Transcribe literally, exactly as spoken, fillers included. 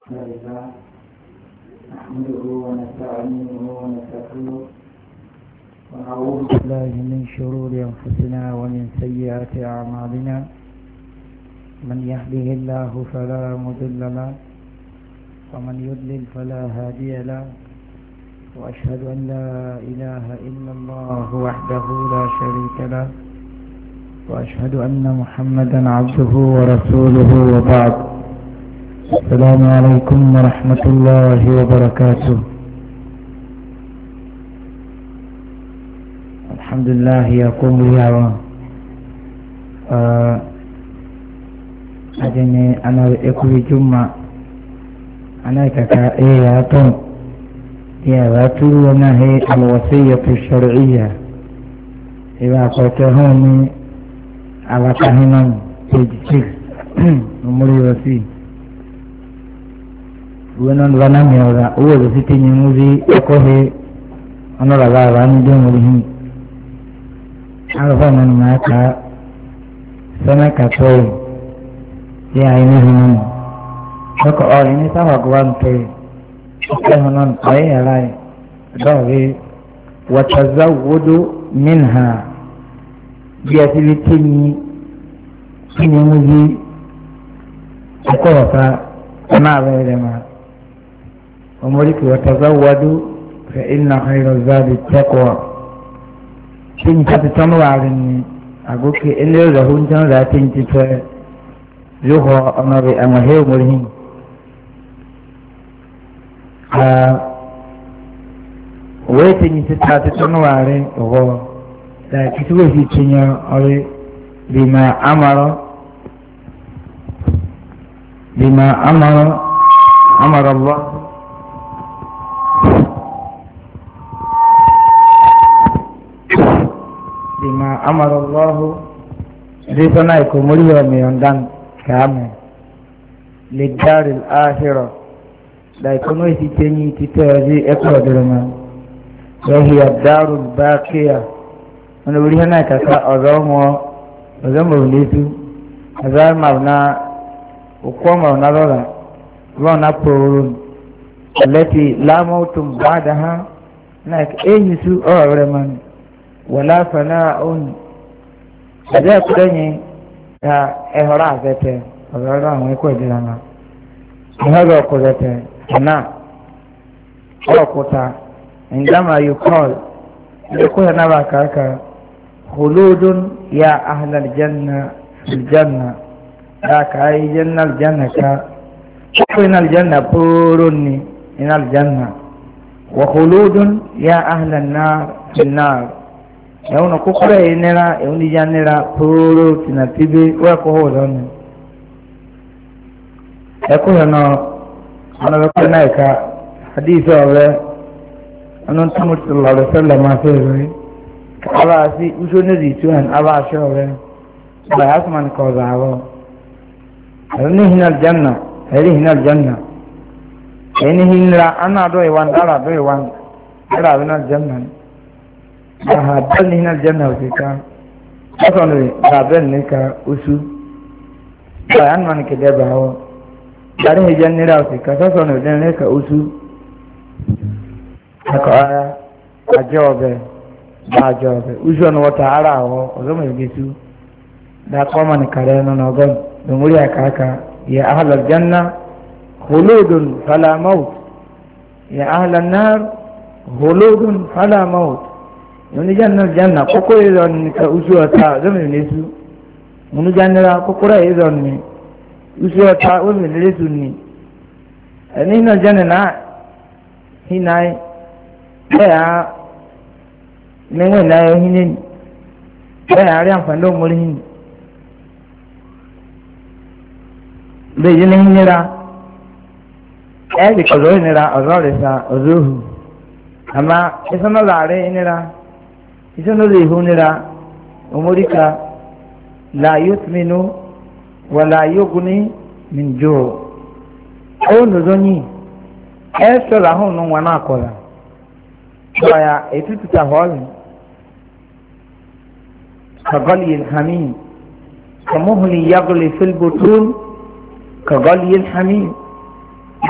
لله نحمده ونستعينه ونستغفره ونعوذ بالله من شرور أنفسنا ومن سيئات أعمالنا من يهده الله فلا مضل له ومن يضلل فلا هادي له وأشهد أن لا إله إلا الله وحده لا شريك له وأشهد أن محمدا عبده ورسوله وبعد. السلام عليكم ورحمة الله وبركاته. الحمد لله يقوم بيعوى أجني أنا أكوي جمع أنا كاكا إيه أتون يا راتو نهي الوصية الشرعية إذا قلتهوني على كهنم تجسيك نمري وسي ونن ونم يورا أول ستي نموذي أكوه أنا رغا راني دون مريهم عرفا من ماكا سنة كتوي يا عيني هنون شكو أعيني سوى قوان توي هنون أي ألاي دوغي وتزود منها بيأتي تيني تيني موذي أكوه فما غيرما ومولك وتزودوا فإن خير الزاد التقوى تين تتنوى عني أقولك إلا لهون جان لا تنتفى زوها أمري أمهي مرهن ويتني تتنوى عني وهو لا كتوى في تنيا أري بما أمر بما أمر أمر الله بما أمر الله رسنا يكون اليوم يندن كامل للدار الآخرة لا يكون يتني تتاجي أكبر درما وهي الدار الباقية أنا أقول هنا كذا أزوم أزوم وليتو أزار مبنى وقوم ونظرة لنا بورون التي لا موت بعدها هناك أي سوء أغرمان ولا فناء هذا كلني يا إهراء ذاته أغرام ويكون جلانا هذا قدرته هنا أوقتا عندما يقال يقول نبا كاكا خلود يا أهل الجنة في الجنة ذاك أي جنة الجنة كا إن الجنة بورني إن الجنة وخلود يا أهل النار في النار يوم كوكرة إننا يوم جنة بورو تنتبه وكهو دون يقول أنا أنا بقول نايكا حديث هذا أنا نتمر صلى الله عليه وسلم ما فيه كأبا سي وشو نزي توهن أبا شو هذا بياسمان كوزعوا هذا هنا الجنة هذه هنا الجنة ini hindra ana do iwan dara do iwan dara bina janna aha dal ni hina janna usika asone da ben ni ka usu bayan man ke da bawo dare he janna ra usika asone den ne ka usu haka aya ajobe ba ajobe usu no wata ara ho ozo me gisu da ko man kare no no gon do muri aka aka ya ahlal janna خلود فلا موت يا أهل النار خلود فلا موت من جنة الجنة كوكو إذن كأسوة تا زمن نسو من جنة كوكو إذن أسوة تا ومن نسوني أن هنا الجنة هنا هيا من وين لا هنا هيا أريان فندق ملهين بيجن هنا ẹ̀ẹ́dì kọ̀lọ́ ìnira ọ̀rọ̀ rẹ̀ sa ọ̀zọ́hù àmà ìsọ́nà láàrin ìnira ìsọ́nà lè hu ìnira òmùríkà láàyò tìmínú wà láàyò gúní mìjọ ó nùzọ́ yìí ẹ̀ sọ̀rọ̀ àhùn nù wọn náà kọ̀lá báyà ètò títà họ́ọ̀lù kàgọ́lì ìlhàmì kàmúhùlì yàgòlì fílbùtún kàgọ́lì ìlhàmì.